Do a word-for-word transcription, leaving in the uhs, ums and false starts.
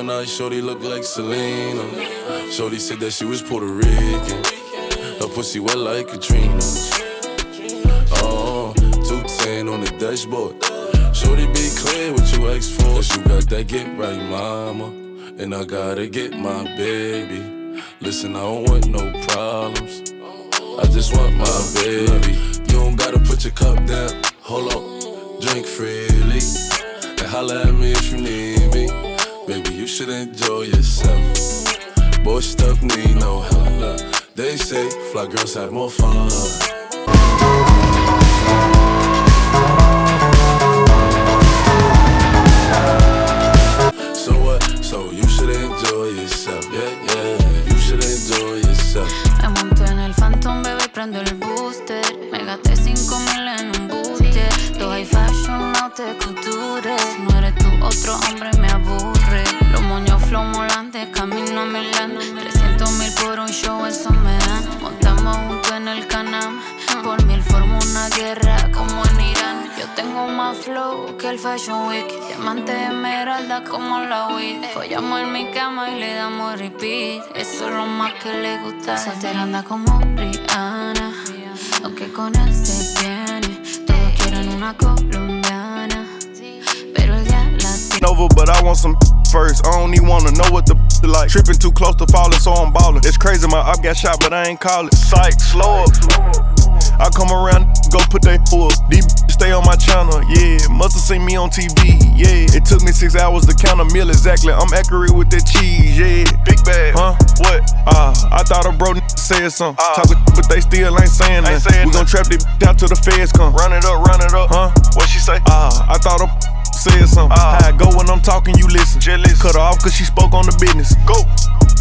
fine eyes, shorty look like Selena. Shorty said that she was Puerto Rican. Her pussy wet like Katrina. Oh, two ten on the dashboard. Shorty be clear what you ask for. Cause you got that get right, mama. And I gotta get my baby. Listen, I don't want no problems. I just want my baby. You don't gotta put your cup down. Hold on, drink freely. And holla at me if you need me. Baby, you should enjoy yourself. Boy, stuff need no help. They say fly girls have more fun. So what? So you should enjoy yourself. Yeah, yeah, you should enjoy yourself. Me monté en el Phantom, bebé, prendo el booster. Me gasté cinco mil en un booster. Dos high fashion, no te couture. Si no eres tú, otro hombre me aburre. Los moños flow molantes, camino a Milán. Trescientos mil por un show, eso me dan. Montamos juntos en el Canam. Por mil formo una guerra como en Irán. Yo tengo más flow que el Fashion Week. Diamante esmeralda como la weed. Follamos en mi cama y le damos repeat. Eso es lo más que le gusta. Soltera anda como Rihanna, aunque con él se viene. Todos quieren una colombiana, pero él ya la tiene. Over, but I want some first. I don't even wanna know what the like. Tripping too close to falling, so I'm ballin'. It's crazy, my op got shot, but I ain't call it. Psych, slow up. I come around, go put that up. These stay on my channel, yeah. Must've seen me on T V, yeah. It took me six hours to count a meal exactly. I'm accurate with that cheese, yeah. Big bag, huh? What? Ah, uh, I thought a bro said something. Uh, Talkin', but they still ain't saying nothing. We gon' trap this out till the feds come. Run it up, run it up, huh? What she say? Ah, uh, I thought a said something. Uh, How I go when I'm talking, you listen. Jealous. Cut her off cause she spoke on the business. Go.